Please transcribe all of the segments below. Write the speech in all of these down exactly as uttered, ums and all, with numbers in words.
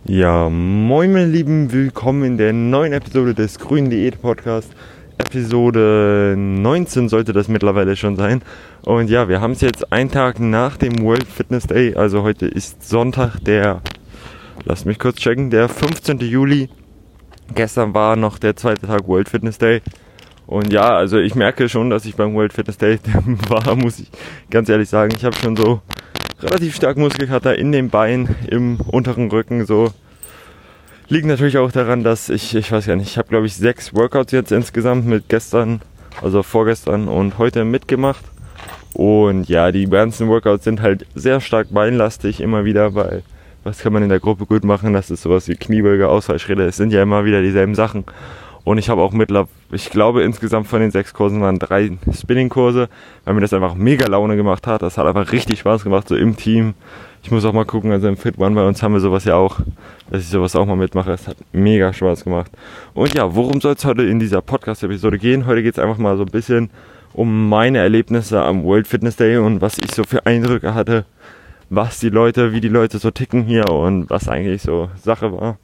Ja, moin meine Lieben, willkommen in der neuen Episode des Grünen Diät Podcast. Episode neunzehn sollte das mittlerweile schon sein. Und ja, wir haben es jetzt einen Tag nach dem World Fitness Day. Also heute ist Sonntag, der, lasst mich kurz checken, der fünfzehnten Juli. Gestern war noch der zweite Tag World Fitness Day. Und ja, also ich merke schon, dass ich beim World Fitness Day war, muss ich ganz ehrlich sagen. Ich habe schon so relativ stark Muskelkater in den Beinen, im unteren Rücken so. Liegt natürlich auch daran, dass ich, ich weiß gar nicht, ich habe glaube ich sechs Workouts jetzt insgesamt mit gestern, also vorgestern und heute mitgemacht. Und ja, die ganzen Workouts sind halt sehr stark beinlastig immer wieder, weil was kann man in der Gruppe gut machen? Das ist sowas wie Kniebeuge, Ausfallschritte, es sind ja immer wieder dieselben Sachen. Und ich habe auch mittlerweile, ich glaube insgesamt von den sechs Kursen waren drei Spinning-Kurse, weil mir das einfach mega Laune gemacht hat. Das hat einfach richtig Spaß gemacht, so im Team. Ich muss auch mal gucken, also im Fit One bei uns haben wir sowas ja auch, dass ich sowas auch mal mitmache. Es hat mega Spaß gemacht. Und ja, worum soll es heute in dieser Podcast-Episode gehen? Heute geht es einfach mal so ein bisschen um meine Erlebnisse am World Fitness Day und was ich so für Eindrücke hatte, was die Leute, wie die Leute so ticken hier und was eigentlich so Sache war.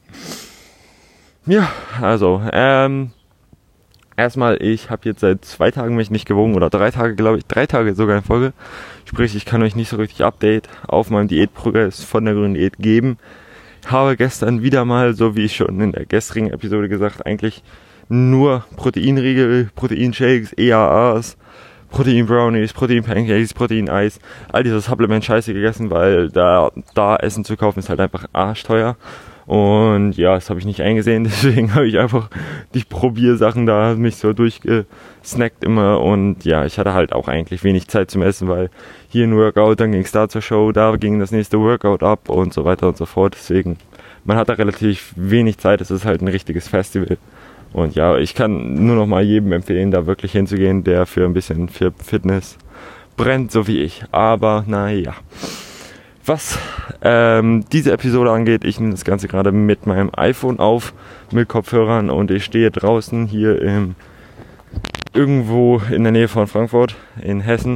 Ja, also, ähm, erstmal, ich habe jetzt seit zwei Tagen mich nicht gewogen, oder drei Tage, glaube ich, drei Tage sogar in Folge. Sprich, ich kann euch nicht so richtig Update auf meinem Diätprogress von der grünen Diät geben. Habe gestern wieder mal, so wie ich schon in der gestrigen Episode gesagt, eigentlich nur Proteinriegel, Proteinshakes, E A As, Protein-Brownies, Protein-Pancakes, Protein-Eis, all diese Supplement-Scheiße gegessen, weil da, da Essen zu kaufen ist halt einfach arschteuer. Und ja, das habe ich nicht eingesehen, deswegen habe ich einfach die Probiersachen da mich so durchgesnackt immer. Und ja, ich hatte halt auch eigentlich wenig Zeit zum Essen, weil hier ein Workout, dann ging es da zur Show, da ging das nächste Workout ab und so weiter und so fort. Deswegen, man hat da relativ wenig Zeit, es ist halt ein richtiges Festival. Und ja, ich kann nur noch mal jedem empfehlen, da wirklich hinzugehen, der für ein bisschen für Fitness brennt, so wie ich. Aber naja. Was ähm, diese Episode angeht, ich nehme das Ganze gerade mit meinem iPhone auf, mit Kopfhörern, und ich stehe draußen hier im, irgendwo in der Nähe von Frankfurt in Hessen.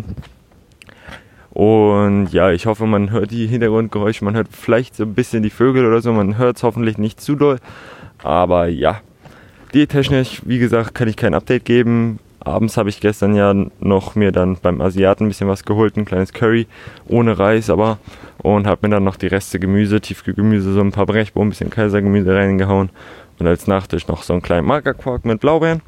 Und ja, ich hoffe, man hört die Hintergrundgeräusche, man hört vielleicht so ein bisschen die Vögel oder so, man hört es hoffentlich nicht zu doll. Aber ja, diättechnisch, wie gesagt, kann ich kein Update geben. Abends habe ich gestern ja noch mir dann beim Asiaten ein bisschen was geholt, ein kleines Curry ohne Reis, aber und habe mir dann noch die Reste Gemüse, Tiefkühlgemüse, so ein paar Brechbohnen, ein bisschen Kaisergemüse reingehauen und als Nachtisch noch so einen kleinen Magerquark mit Blaubeeren.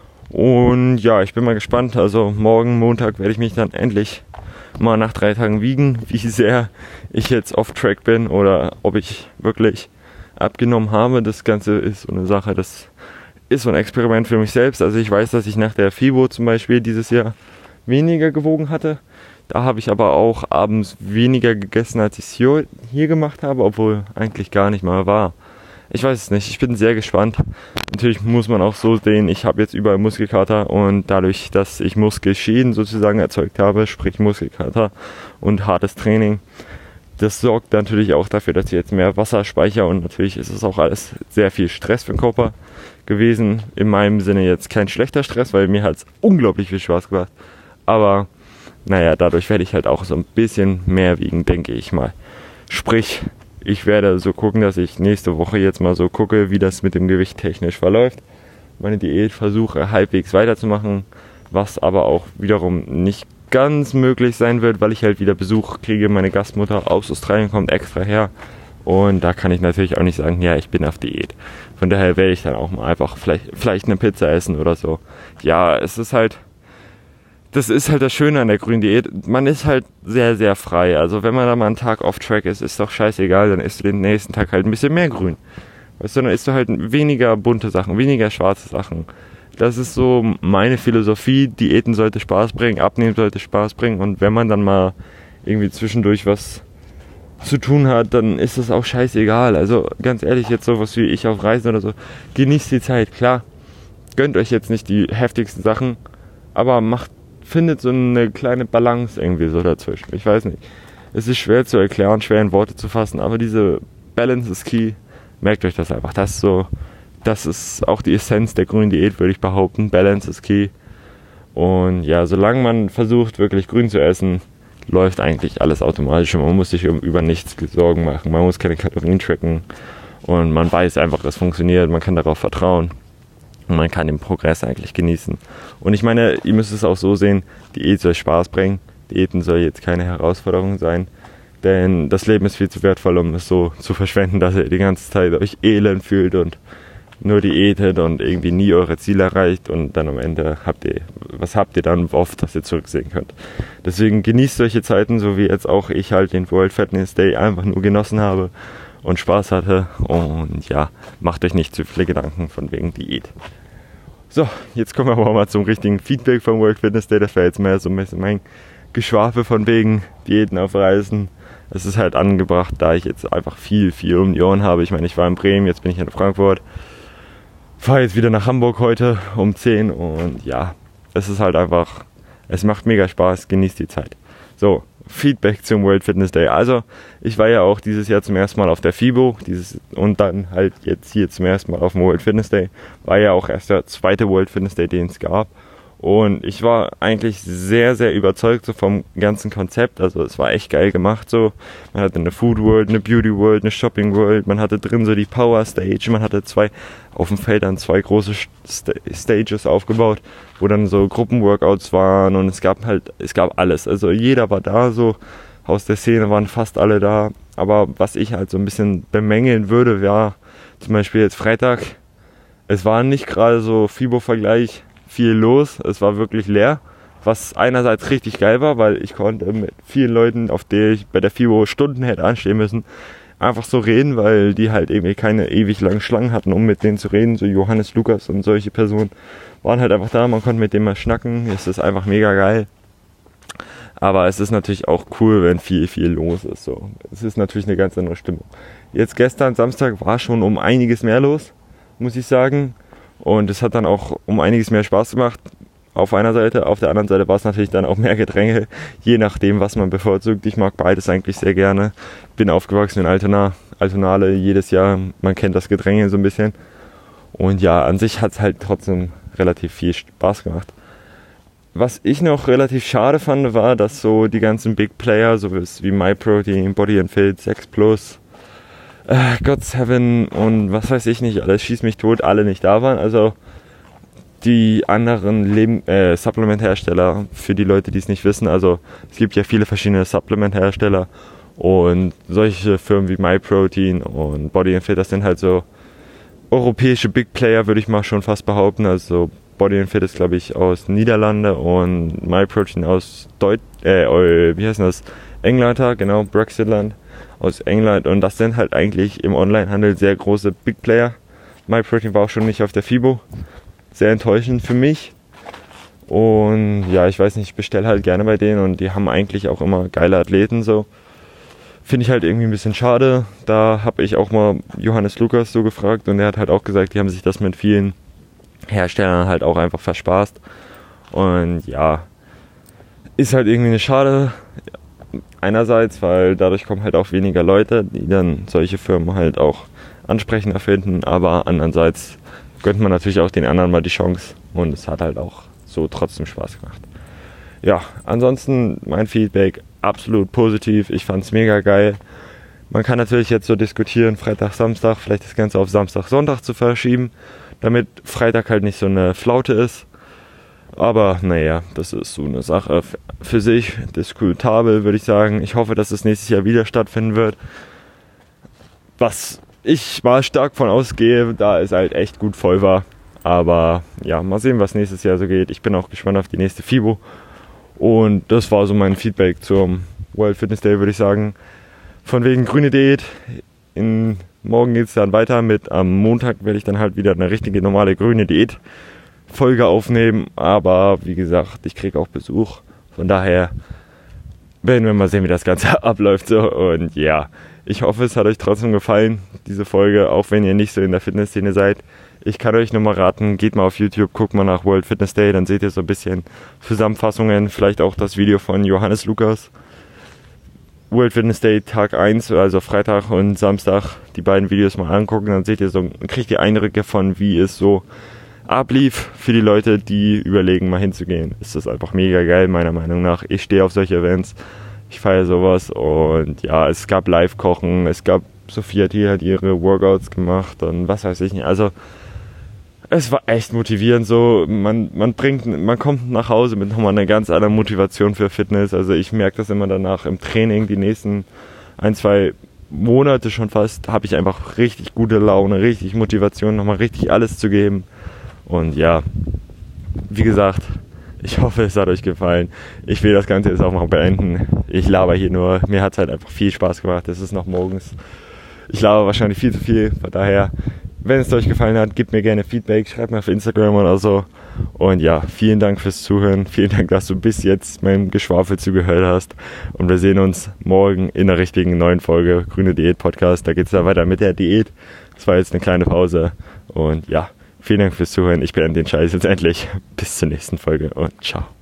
Und ja, ich bin mal gespannt, also morgen Montag werde ich mich dann endlich mal nach drei Tagen wiegen, wie sehr ich jetzt off track bin oder ob ich wirklich abgenommen habe. Das Ganze ist so eine Sache, das ist so ein Experiment für mich selbst. Also ich weiß, dass ich nach der FIBO zum Beispiel dieses Jahr weniger gewogen hatte. Da habe ich aber auch abends weniger gegessen, als ich es hier, hier gemacht habe, obwohl eigentlich gar nicht mal war. Ich weiß es nicht, ich bin sehr gespannt. Natürlich muss man auch so sehen, ich habe jetzt überall Muskelkater und dadurch, dass ich Muskelschäden sozusagen erzeugt habe, sprich Muskelkater und hartes Training, das sorgt natürlich auch dafür, dass ich jetzt mehr Wasser speichere, und natürlich ist es auch alles sehr viel Stress für den Körper gewesen. In meinem Sinne jetzt kein schlechter Stress, weil mir hat es unglaublich viel Spaß gemacht. Aber naja, dadurch werde ich halt auch so ein bisschen mehr wiegen, denke ich mal. Sprich, ich werde so gucken, dass ich nächste Woche jetzt mal so gucke, wie das mit dem Gewicht technisch verläuft. Meine Diät versuche halbwegs weiterzumachen, was aber auch wiederum nicht ganz möglich sein wird, weil ich halt wieder Besuch kriege. Meine Gastmutter aus Australien kommt extra her. Und da kann ich natürlich auch nicht sagen, ja, ich bin auf Diät. Von daher werde ich dann auch mal einfach vielleicht, vielleicht eine Pizza essen oder so. Ja, es ist halt, das ist halt das Schöne an der grünen Diät. Man ist halt sehr, sehr frei. Also wenn man da mal einen Tag off-track ist, ist doch scheißegal, dann isst du den nächsten Tag halt ein bisschen mehr grün. Weißt du, dann isst du halt weniger bunte Sachen, weniger schwarze Sachen. Das ist so meine Philosophie. Diäten sollte Spaß bringen, Abnehmen sollte Spaß bringen. Und wenn man dann mal irgendwie zwischendurch was zu tun hat, dann ist das auch scheißegal. Also ganz ehrlich, jetzt sowas wie ich auf Reisen oder so, genießt die Zeit, klar. Gönnt euch jetzt nicht die heftigsten Sachen, aber macht, findet so eine kleine Balance irgendwie so dazwischen. Ich weiß nicht. Es ist schwer zu erklären, schwer in Worte zu fassen, aber diese Balance is key. Merkt euch das einfach. Das ist so, das ist auch die Essenz der grünen Diät, würde ich behaupten. Balance is key. Und ja, solange man versucht, wirklich grün zu essen, läuft eigentlich alles automatisch und man muss sich über nichts Sorgen machen. Man muss keine Kalorien tracken Und man weiß einfach, es funktioniert, man kann darauf vertrauen und man kann den Progress eigentlich genießen. Und ich meine, ihr müsst es auch so sehen, Diät soll Spaß bringen, Diäten soll jetzt keine Herausforderung sein, denn das Leben ist viel zu wertvoll, um es so zu verschwenden, dass ihr die ganze Zeit euch elend fühlt und nur diätet und irgendwie nie eure Ziele erreicht und dann am Ende habt ihr, was habt ihr dann oft, dass ihr zurücksehen könnt. Deswegen genießt solche Zeiten, so wie jetzt auch ich halt den World Fitness Day einfach nur genossen habe und Spaß hatte und ja, macht euch nicht zu viele Gedanken von wegen Diät. So, jetzt kommen wir aber mal zum richtigen Feedback vom World Fitness Day. Das wäre jetzt mehr so ein bisschen mein Geschwafel von wegen Diäten auf Reisen. Es ist halt angebracht, da ich jetzt einfach viel, viel um die Ohren habe. Ich meine, ich war in Bremen, jetzt bin ich in Frankfurt. Fahre jetzt wieder nach Hamburg heute um zehn und ja, es ist halt einfach, es macht mega Spaß, genießt die Zeit. So, Feedback zum World Fitness Day. Also, ich war ja auch dieses Jahr zum ersten Mal auf der FIBO dieses, und dann halt jetzt hier zum ersten Mal auf dem World Fitness Day. War ja auch erst der zweite World Fitness Day, den es gab. Und ich war eigentlich sehr, sehr überzeugt so vom ganzen Konzept. Also es war echt geil gemacht so. Man hatte eine Food World, eine Beauty World, eine Shopping World. Man hatte drin so die Power Stage. Man hatte zwei auf dem Feld dann zwei große St- Stages aufgebaut, wo dann so Gruppenworkouts waren. Und es gab halt, es gab alles. Also jeder war da so. Aus der Szene waren fast alle da. Aber was ich halt so ein bisschen bemängeln würde, wäre zum Beispiel jetzt Freitag. Es war nicht gerade so FIBO-Vergleich viel los, es war wirklich leer, was einerseits richtig geil war, weil ich konnte mit vielen Leuten, auf die ich bei der FIBO Stunden hätte anstehen müssen, einfach so reden, weil die halt irgendwie keine ewig langen Schlangen hatten, um mit denen zu reden, so Johannes Lukas und solche Personen waren halt einfach da, man konnte mit denen mal schnacken, es ist einfach mega geil. Aber es ist natürlich auch cool, wenn viel, viel los ist. So. Es ist natürlich eine ganz andere Stimmung. Jetzt gestern, Samstag, war schon um einiges mehr los, muss ich sagen. Und es hat dann auch um einiges mehr Spaß gemacht auf einer Seite. Auf der anderen Seite war es natürlich dann auch mehr Gedränge, je nachdem, was man bevorzugt. Ich mag beides eigentlich sehr gerne. Bin aufgewachsen in Altona, Altonale jedes Jahr. Man kennt das Gedränge so ein bisschen. Und ja, an sich hat es halt trotzdem relativ viel Spaß gemacht. Was ich noch relativ schade fand, war, dass so die ganzen Big Player, so wie MyProtein, Body and Fit, Sex Plus, äh, God's Heaven und was weiß ich nicht, alles schießt mich tot, alle nicht da waren. Also die anderen Leben, äh, Supplement-Hersteller, für die Leute, die es nicht wissen, also es gibt ja viele verschiedene Supplement-Hersteller und solche Firmen wie MyProtein und Body and Fit, das sind halt so europäische Big Player, würde ich mal schon fast behaupten. Also Body and Fit ist, glaube ich, aus Niederlande und MyProtein aus Deut äh, wie heißt das? England, genau, Brexitland aus England. Und das sind halt eigentlich im Onlinehandel sehr große Big Player. MyProtein war auch schon nicht auf der FIBO. Sehr enttäuschend für mich. Und ja, ich weiß nicht, ich bestelle halt gerne bei denen und die haben eigentlich auch immer geile Athleten so. Finde ich halt irgendwie ein bisschen schade. Da habe ich auch mal Johannes Lukas so gefragt und er hat halt auch gesagt, die haben sich das mit vielen Herstellern halt auch einfach verspaßt. Und ja, ist halt irgendwie eine Schade. Einerseits, weil dadurch kommen halt auch weniger Leute, die dann solche Firmen halt auch ansprechender finden. Aber andererseits gönnt man natürlich auch den anderen mal die Chance. Und es hat halt auch so trotzdem Spaß gemacht. Ja, ansonsten mein Feedback absolut positiv. Ich fand's mega geil. Man kann natürlich jetzt so diskutieren, Freitag, Samstag, vielleicht das Ganze auf Samstag, Sonntag zu verschieben, damit Freitag halt nicht so eine Flaute ist. Aber naja, das ist so eine Sache für sich, diskutabel, würde ich sagen. Ich hoffe, dass es nächstes Jahr wieder stattfinden wird. Was ich mal stark von ausgehe, da es halt echt gut voll war. Aber ja, mal sehen, was nächstes Jahr so geht. Ich bin auch gespannt auf die nächste FIBO. Und das war so mein Feedback zum World Fitness Day, würde ich sagen. Von wegen grüne Diät. In, morgen geht es dann weiter mit, am Montag werde ich dann halt wieder eine richtige normale grüne Diät Folge aufnehmen. Aber wie gesagt, ich kriege auch Besuch. Von daher werden wir mal sehen, wie das Ganze abläuft. So. Und ja, ich hoffe, es hat euch trotzdem gefallen, diese Folge, auch wenn ihr nicht so in der Fitnessszene seid. Ich kann euch nur mal raten, geht mal auf YouTube, guckt mal nach World Fitness Day, dann seht ihr so ein bisschen Zusammenfassungen, vielleicht auch das Video von Johannes Lukas. World Fitness Day Tag eins, also Freitag und Samstag, die beiden Videos mal angucken, dann seht ihr so, kriegt ihr Eindrücke von, wie es so ablief für die Leute, die überlegen, mal hinzugehen. Ist das einfach mega geil, meiner Meinung nach. Ich stehe auf solche Events, ich feiere sowas und ja, es gab Live-Kochen, es gab Sophie hat hier halt ihre Workouts gemacht und was weiß ich nicht. Also es war echt motivierend so. Man, man bringt, man kommt nach Hause mit nochmal einer ganz anderen Motivation für Fitness. Also ich merke das immer danach im Training, die nächsten ein, zwei Monate schon fast, habe ich einfach richtig gute Laune, richtig Motivation, nochmal richtig alles zu geben. Und ja, wie gesagt, ich hoffe, es hat euch gefallen. Ich will das Ganze jetzt auch mal beenden. Ich laber hier nur. Mir hat es halt einfach viel Spaß gemacht. Es ist noch morgens. Ich laber wahrscheinlich viel zu viel. Von daher, wenn es euch gefallen hat, gebt mir gerne Feedback. Schreibt mir auf Instagram oder so. Und ja, vielen Dank fürs Zuhören. Vielen Dank, dass du bis jetzt meinem Geschwafel zugehört hast. Und wir sehen uns morgen in der richtigen neuen Folge Grüne Diät Podcast. Da geht es dann weiter mit der Diät. Das war jetzt eine kleine Pause. Und ja, vielen Dank fürs Zuhören. Ich beende den Scheiß jetzt endlich. Bis zur nächsten Folge und ciao.